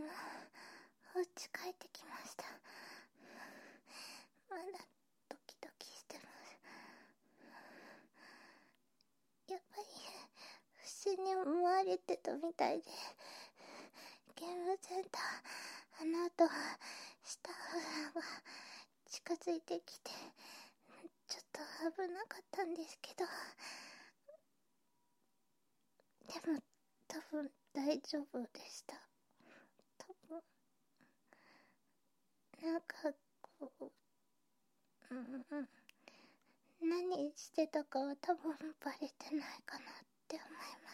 お家帰ってきました。まだドキドキしてます。やっぱり不審に思われてたみたいで、ゲームセンター、あの後スタッフさんが近づいてきて、ちょっと危なかったんですけど、でも多分大丈夫でした。多分なんかこう、何してたかは多分バレてないかなって思います。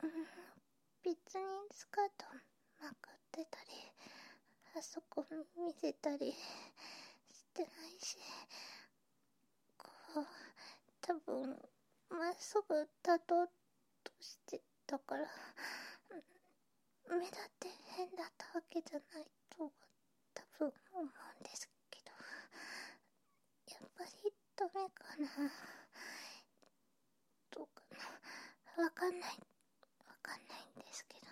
別にスカートまくってたり、あそこ見せたりしてないし、こう多分まっすぐ立とうとしてたから、目立って変だったわけじゃないと多分思うんですけど、やっぱりダメかな、どうかな、わかんないんですけど、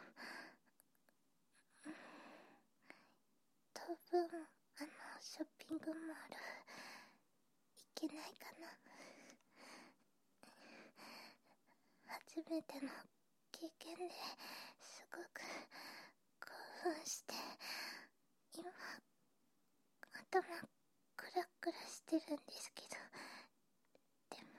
多分ショッピングモール行けないかな。初めての経験ですごく興奮して、今頭クラクラしてるんですけど、でも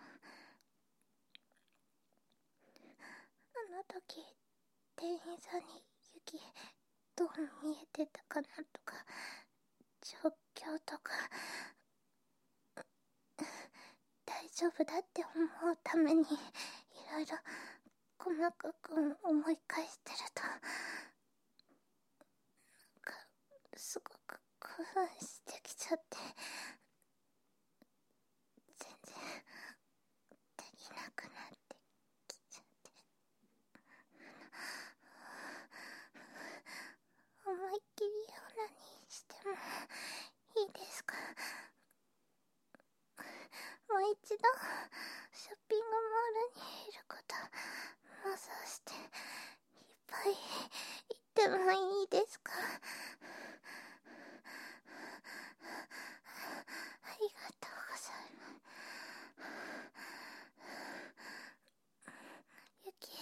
あの時店員さんに雪どう見えてたかなとか、状況とか大丈夫だって思うためにいろいろ細かく思い返してると、なんかすごく興奮してきちゃって、全然できなくなってきちゃって、思いっきりオナニーしてもいいですか？もう一度ショッピングモールにいること妄想していっぱい行ってもいいですか？ありがとうございます。ユキ、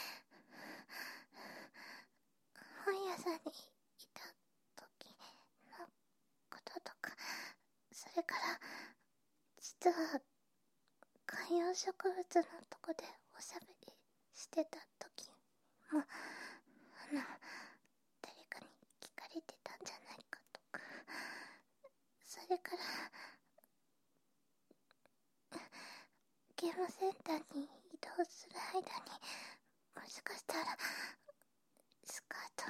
本屋さんにいた時のこととか、それから実は観葉植物のとこでおしゃべりしてた時も、誰かに聞かれてたんじゃないかとか、それからゲームセンターに移動する間に、もしかしたらスカー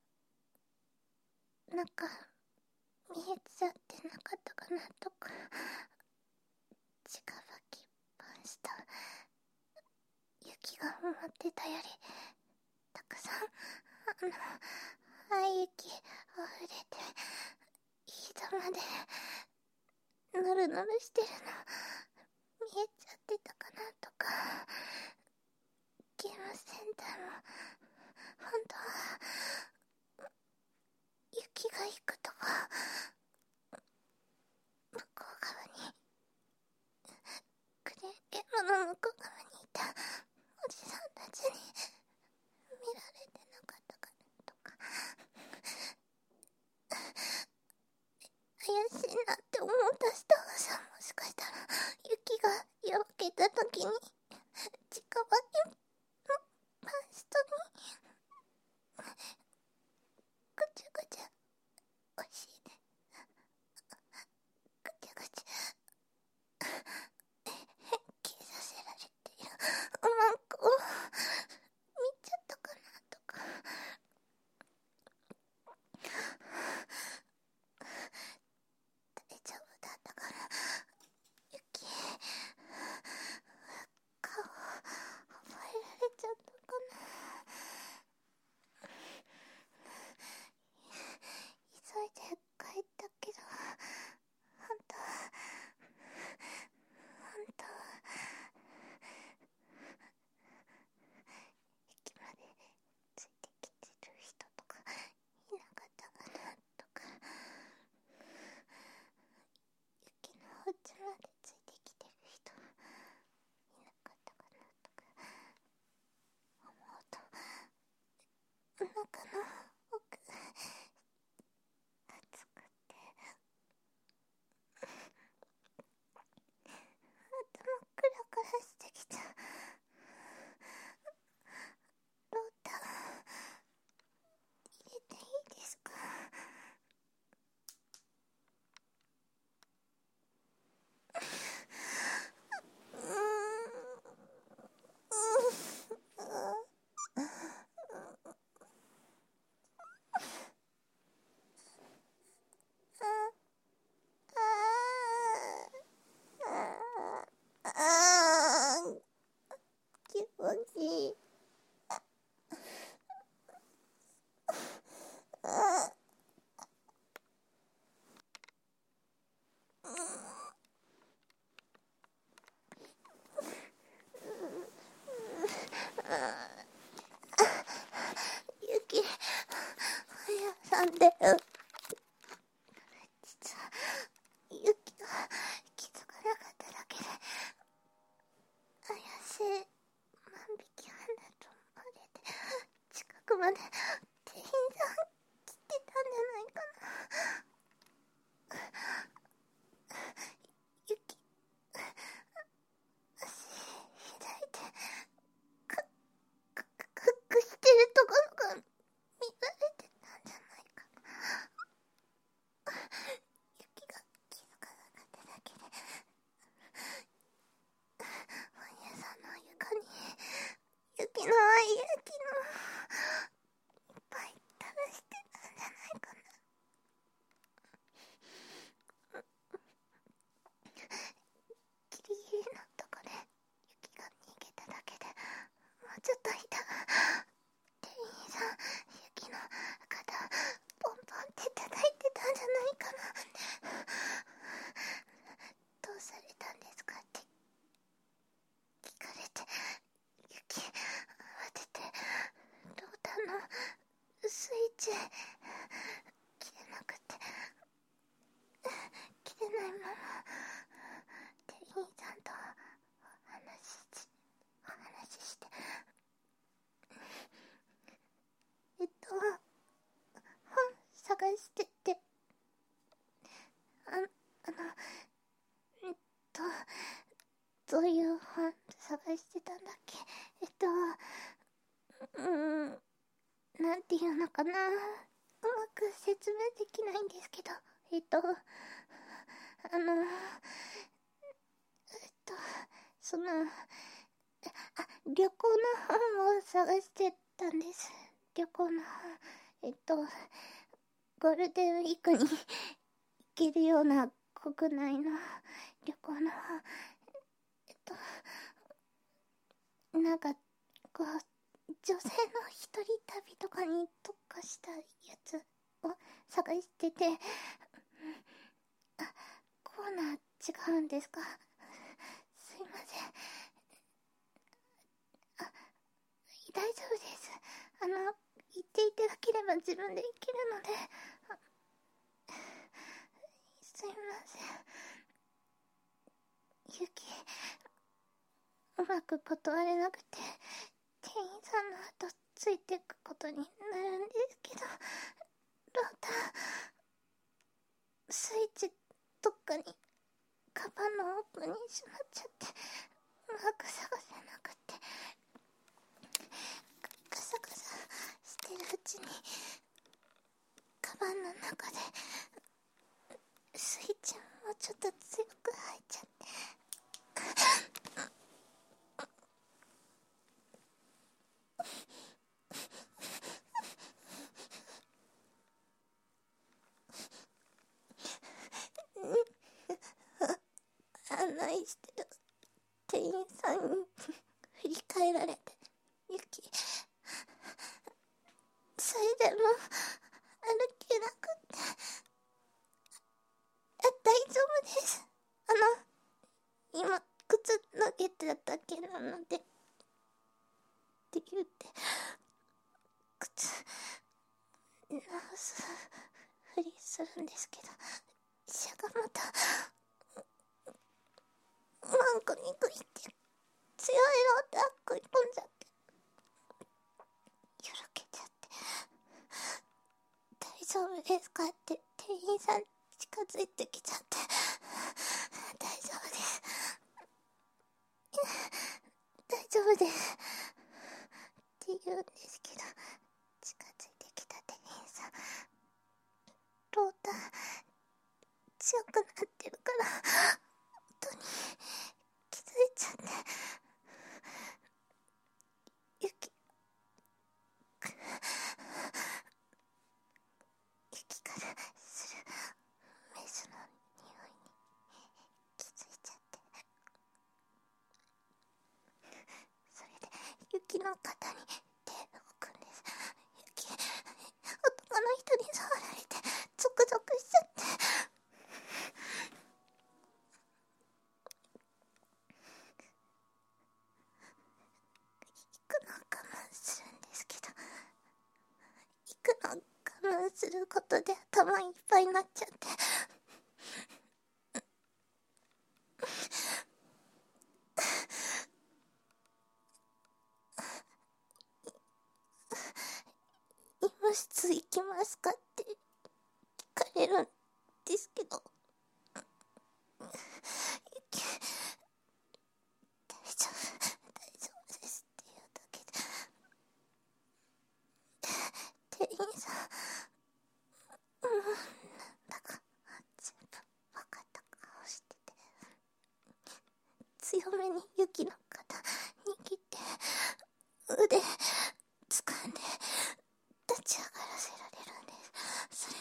トなんか見えちゃってなかったかなとか、直履きパンした雪が思ってたよりたくさん廃液溢れて、膝までぬるぬるしてるの見えちゃってたかなとか、ゲームセンターも本当は雪が行くとこ向こう側に、クレーンゲームの向こう側にいたおじさんたちに見られてなかったかなとか、怪しいなって思ったスタッフさん、もしかしたら雪が破けた時に直履きのパンストにぐちゃぐちゃおしいね、ぐちゃぐちゃ変形させられているおまんこを中の奥、暑くて頭クラクラしてきた。ロータ入れていいですか？気持ちいい。雪、早さんで。実は、雪が気づかなかっただけで、怪しい万引き犯だと思われて、近くまで店員さん来てたんじゃないかな。雪、足開いて、隠してるところが見られてたんじゃないかな。雪が気づかなかっただけで、本屋さんの床に雪のいっぱい垂らしてたんじゃないかな。ギリギリのとこで雪が逃げただけで、もうちょっといた。店員さん、雪の肩ポンポンって叩いてたんじゃないかな。どうされたんですかって聞かれて、雪慌ててロータのスイッチ切れなくて、切れないまま店員さんとお話しして、本探してて、どういう本探してたんだっけ。なんていうのかな、うまく説明できないんですけど、その、旅行の本を探してたんです。旅行の本。ゴールデンウィークに行けるような国内の旅行の本。なんか、こう、女性の一人旅とかに特化したやつを探してて、コーナー違うんですか？すいません。大丈夫です。言っていただければ自分で行けるので、すいません。雪、うまく断れなくて、店員さんの後ついてくことになるんですけど、ロータスイッチどっかにカバンの奥にしまっちゃって、うまく探せなくて、ガサガサしてるうちにカバンの中でスイッチもうちょっと強く入っちゃって、案内してる店員さんに振り返られて、雪、それでも歩けなくって、大丈夫です。今靴脱げてただけなのでって言って、靴直すふりするんですけど、しゃがまたワンコにグイって強いロータ食い込んじゃって、よろけちゃって、 夫ですかって店員さん近づいてきちゃって、大丈夫です。大丈夫ですって言うんですけど、近づいてきた店員さん、ロータ強くなってるから音に気づいちゃって、雪からする水の匂いに気づいちゃって、それで雪の肩に手を置くんです。男の人に触られてゾクゾクしちゃって、行くのを我慢するんですけど、行くのを我慢することで頭いっぱいになっちゃって、医務室行きますかって聞かれるんですけど、大丈夫ですって言うだけで、店員さん、なんだか全部分かった顔してて、強めに雪の肩握って腕掴んで立ち上がらせられるんです。そ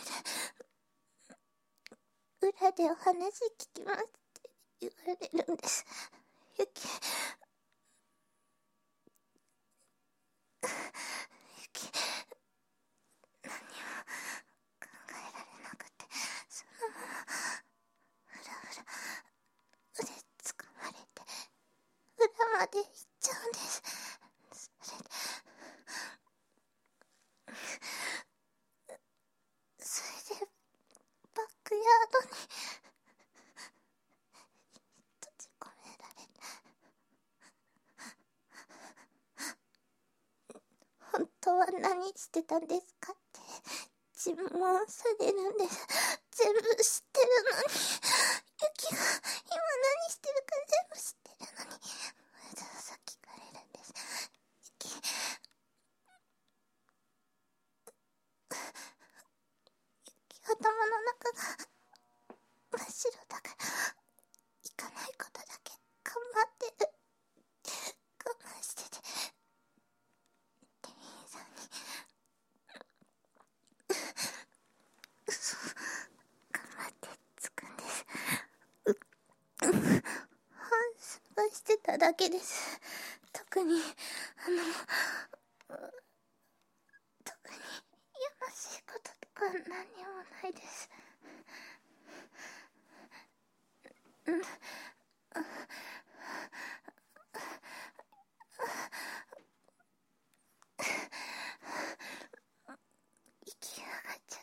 れで裏でお話聞きますって言われるんです。雪何も考えられなくて、そのままふらふら腕掴まれて裏まで行っちゃうんです。それでバックヤードに閉じ込められて、本当は何してたんですかって尋問されるんです。全部知ってるのに、雪が今何してるか全部知ってるのに、わざわざ聞かれるんです。頭の中が真っ白だから行かないことだけ頑張ってる。我慢してて、店員さんに嘘頑張ってつくんです。反省してただけです。特に特にやましいこととか何にもないです。息が上がっちゃって、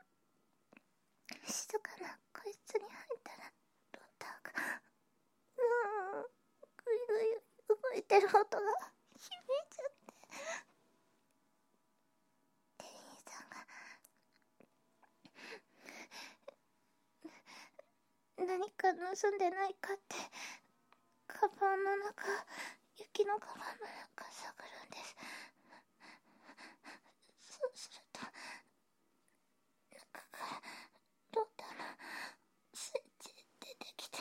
静かな個室に入ったらローターがぐいぐい動いてる音が響いちゃって、店員さんが何か盗んでないかってカバンの中、雪のカバンの中探るんです。そうすると中からローターのスイッチ出てきて、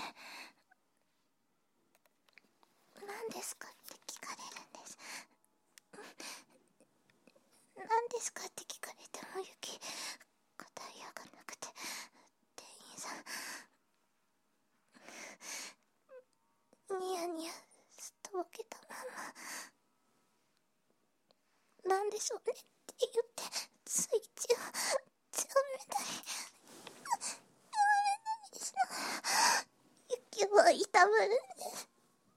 何ですかって聞かれるんです。何ですかって聞かれても雪答えようがなくて、店員さんニヤニヤすっとぼけたまま、なんでしょうねって言ってスイッチを強めたりしながら雪をいたぶるんです。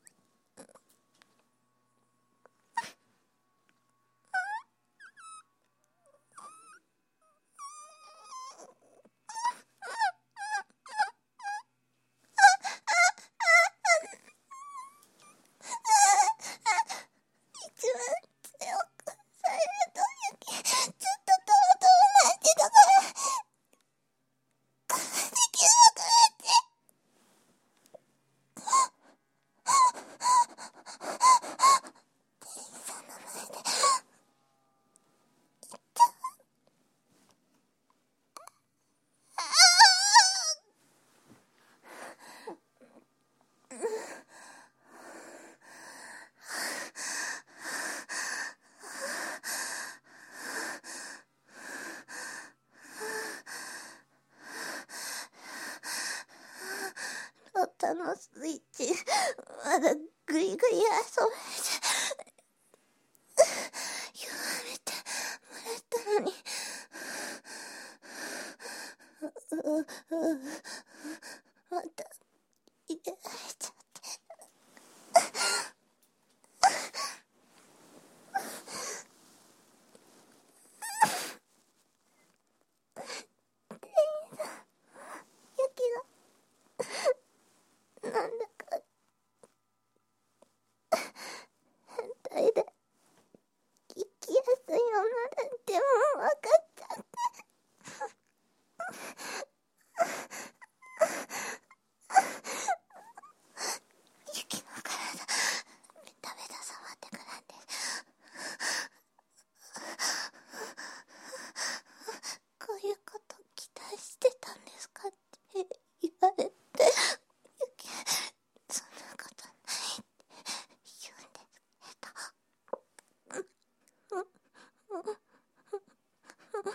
一番強くされると雪ずっとトロトロ泣いてたから、 あのスイッチ、まだグリグリ遊べて、弱めてもらったのに、また入れられちゃって。ユキがなんだか変態で生きやすい女なんてもう分かっちゃって。ユキの体ベタベタ触ってくるんです。こういうこと期待してたんですかって言われて、ユキそんなことないって言うんですけど、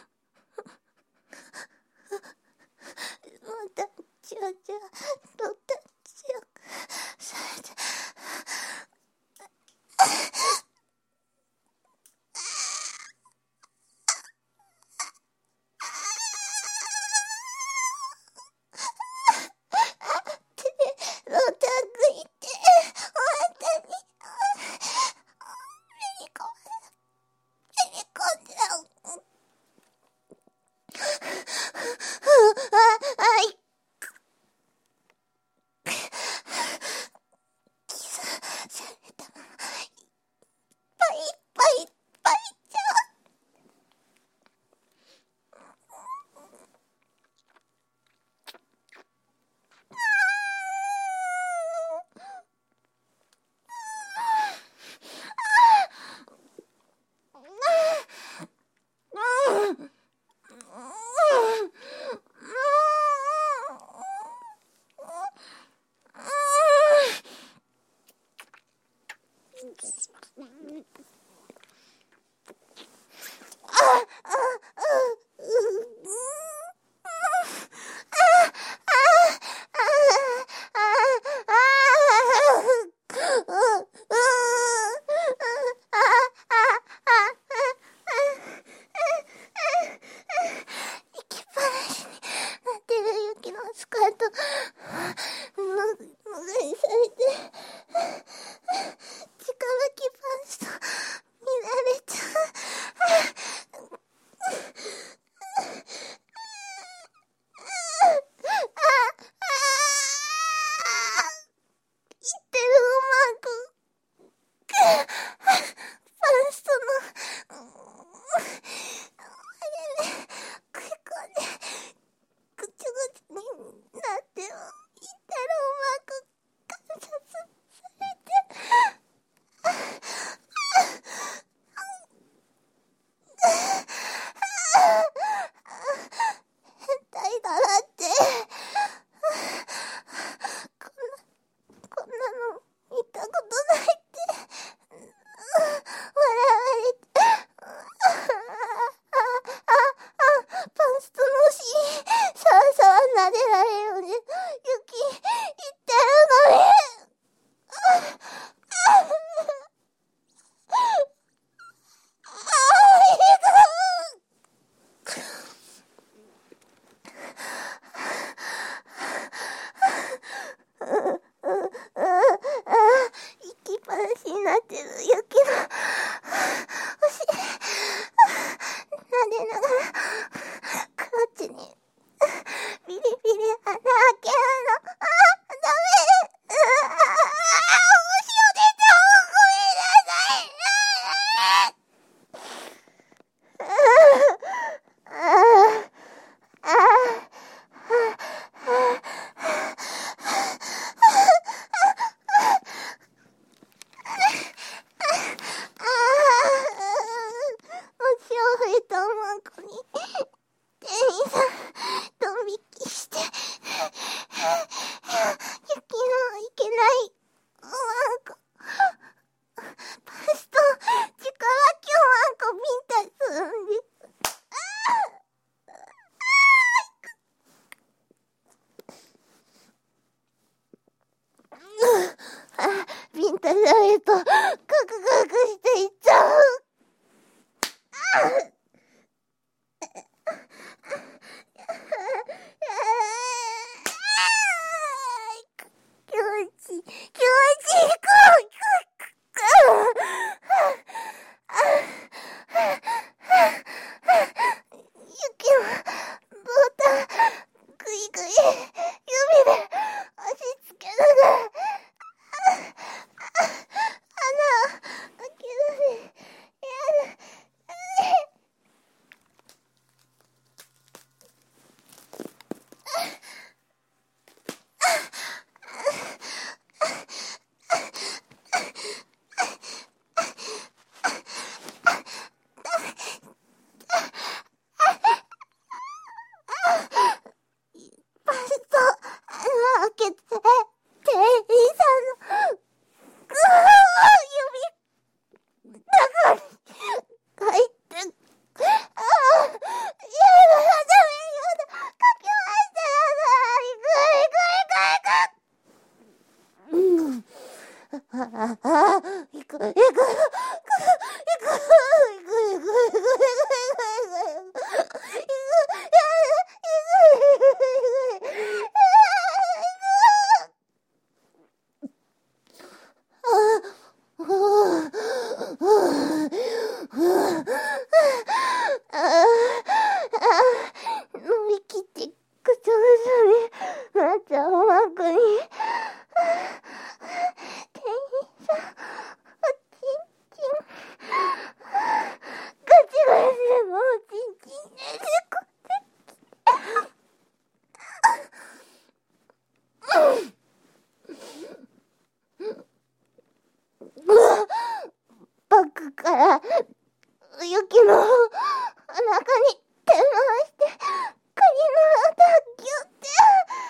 バッグからユキのお腹に手を回してカニの頭ギュッて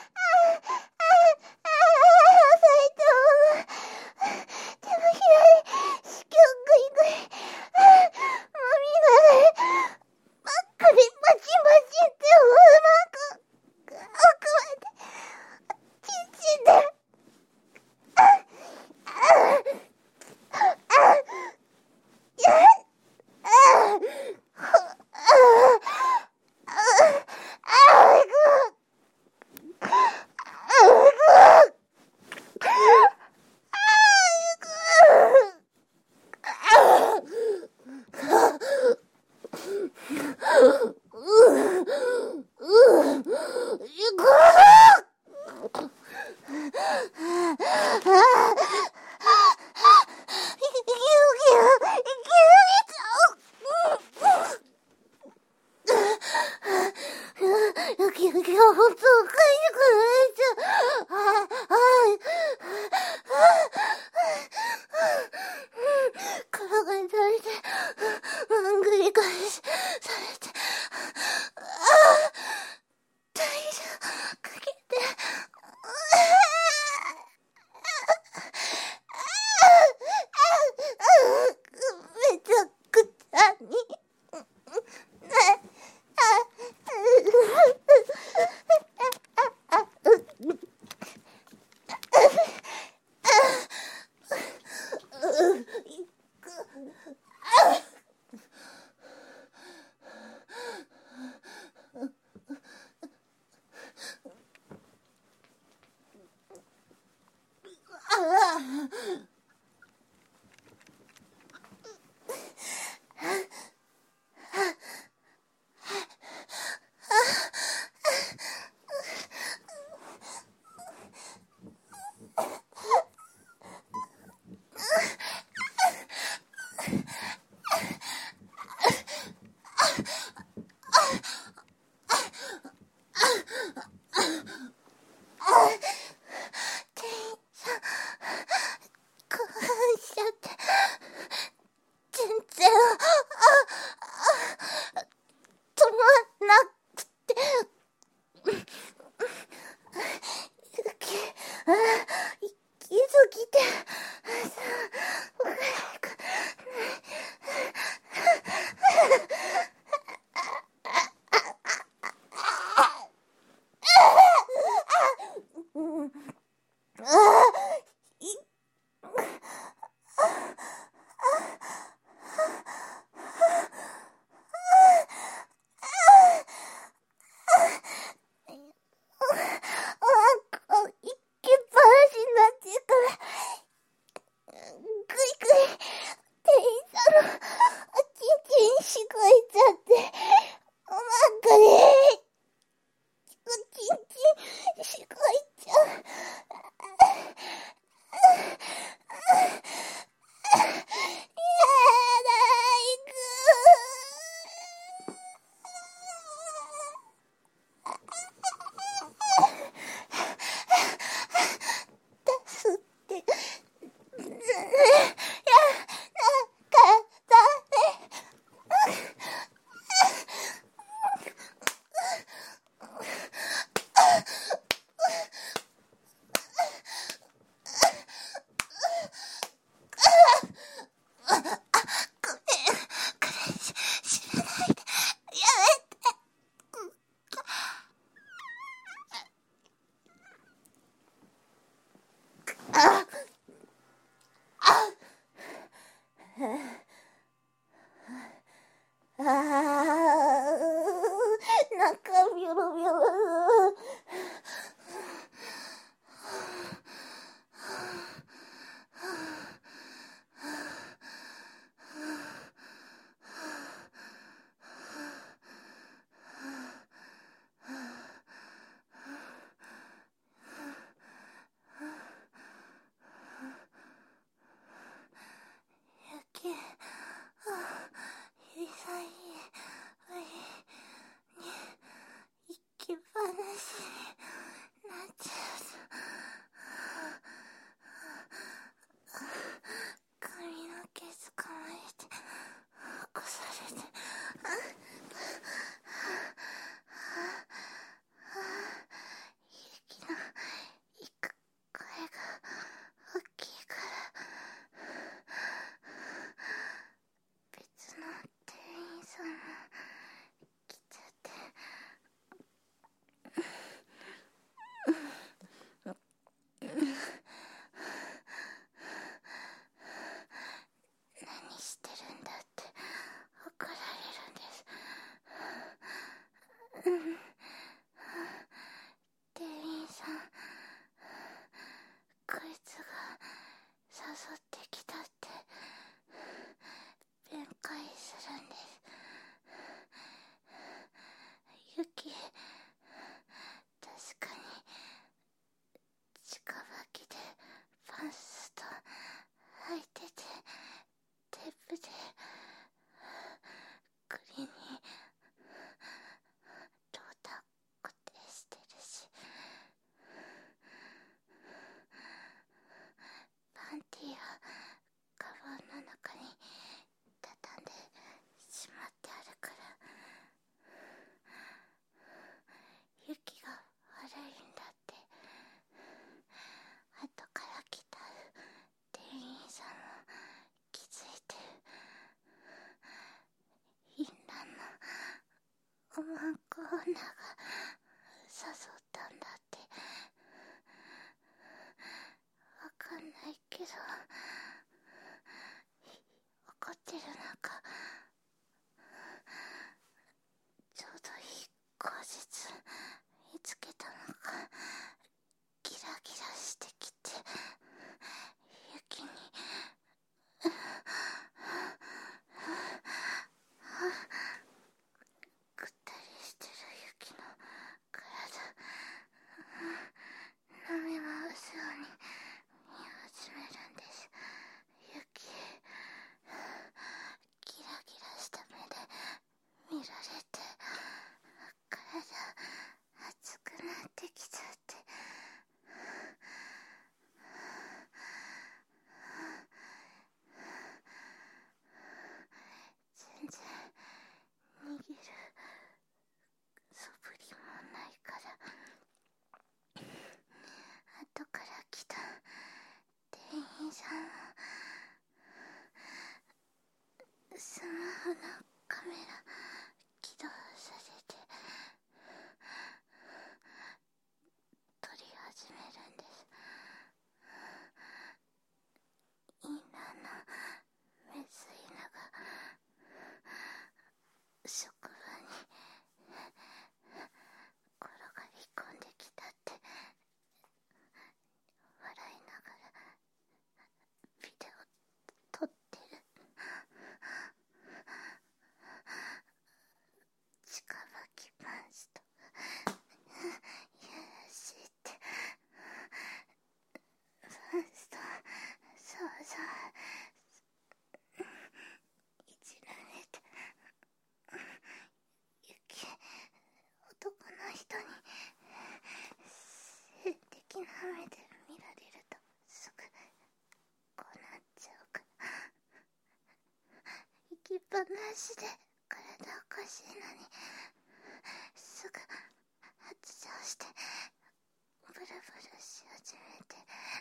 押さえたまま手のひらで子宮グイグイもみながらバッグでバチバチってうまく奥までチンチンで店員さん、こいつが誘ってきたって弁解するんです。ユキ、確かに近履きでパンツと履いてて、テープで栗にローター固定してるし、パンティはカバンの中に畳んでしまってあるから、ユキが悪いんだって後から来た店員さんも気づいて、淫乱のおまんこ女が誘ったんだって。わかんないけど、怒ってる中、ちょうどいい口実見つけたのか、ギラギラしてきて、ユキにぐったりしてるユキの体舐め回すように見始めるんです。ユキ、ギラギラした目で見られて、体熱くなってきちゃって、全然逃げる素振りもないから、後から来た店員さんはスマホのカメラ起動させて撮り始めるんです。インナーのメス犬が職場に転がり込んできたって笑いながらビデオ撮ってる。近履きパンツとかやらしいってパンツとそうそういじられて、ユキ、男の人に性的な目で見られるとすぐこうなっちゃうから、行きっぱなしで体おかしいのにすぐ発情してブルブルし始めて、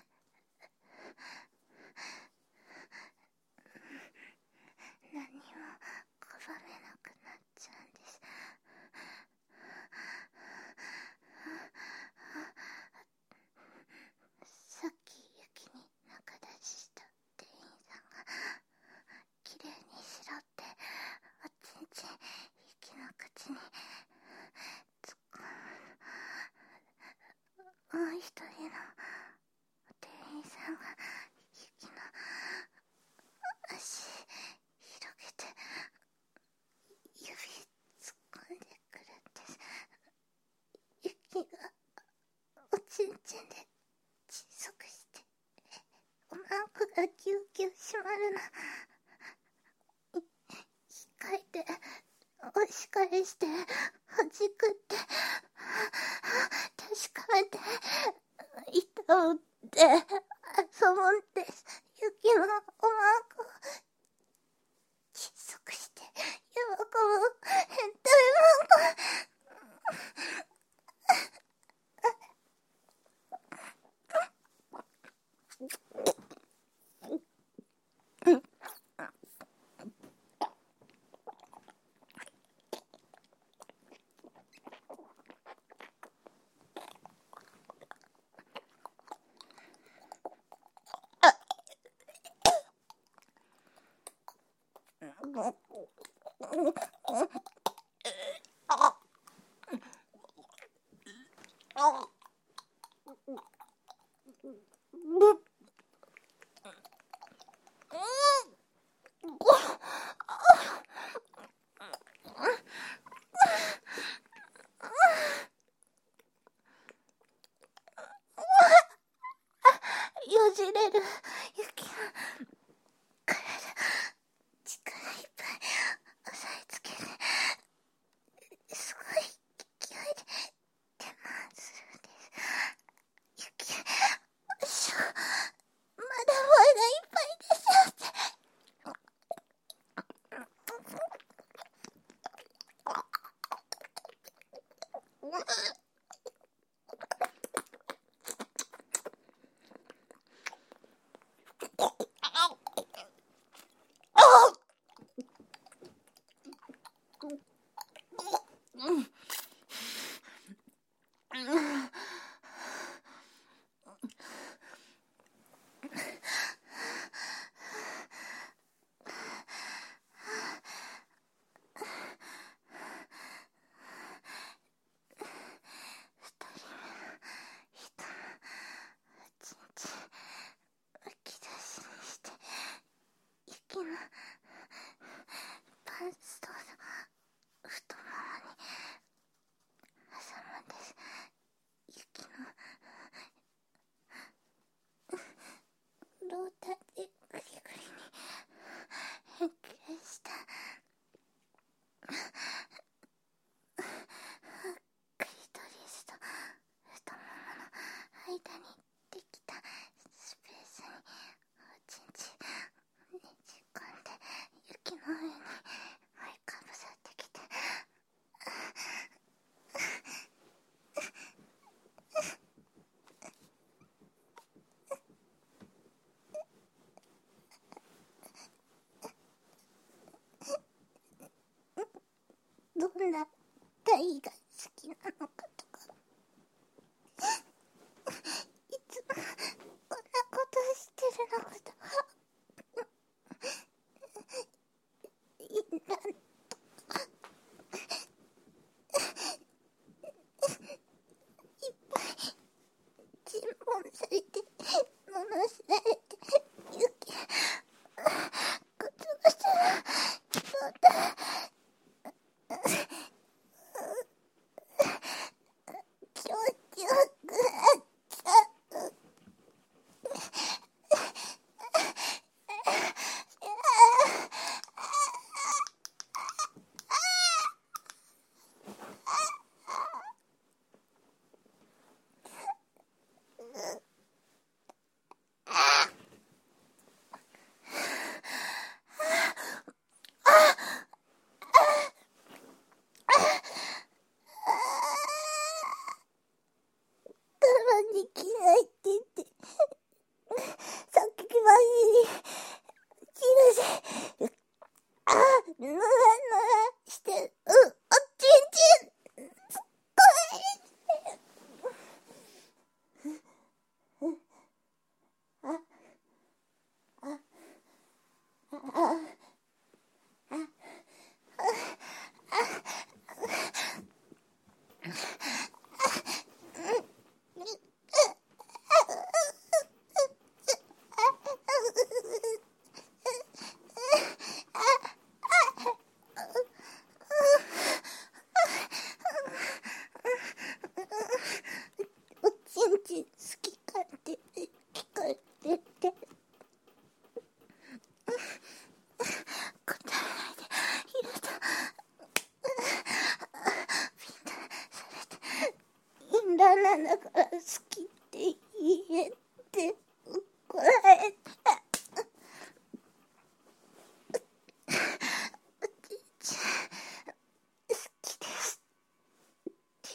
何も拒めなくなっちゃうんです。さっきユキに仲出しした店員さんがきれいにしろっておちんちんユキの口に突っ込む。もう一人の店員さんがユキの足広げて指突っ込んでくるんです。ユキがおちんちんで窒息しておまんこがギュウギュウ締まるの控えて押し返して弾くって確かめて板を打って遊ぶんです。ユキのおまんこ窒息して喜ぶ変態マンコ。 雪のパンツと太ももに挟むんです。雪のローターでグリグリに変形したクリトリスと太ももの間にできたスペースにおちんちねじ込んで雪の上に覆いかぶさってきて、どんな体が好きなのかとか、いつもこんなことしてるのかとか、いんらんとかいっぱい尋問されて罵られて、雪ぐつぐつの状態、気持ちよくなっちゃう。我慢できないって言ってさっきまでにキルでぬらぬらしてるおちんちんすっごいおちんちん好きかって聞かれて答えないでいるとピンとされて、インラーなんだから好きって言えって怒られて、おちんちん好きですって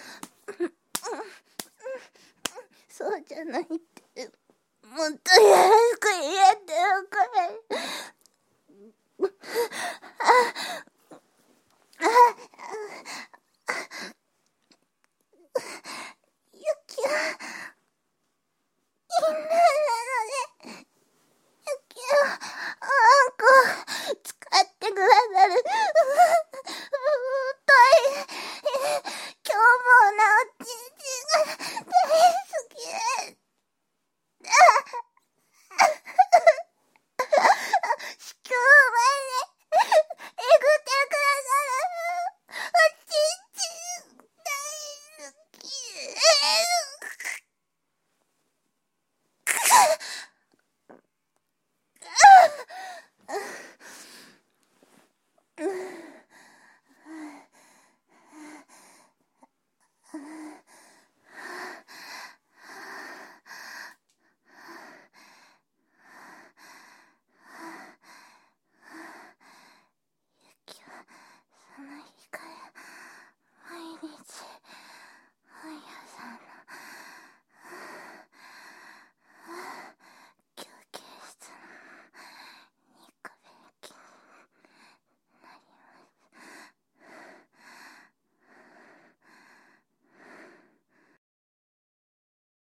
言うと、そうじゃないってもっとやら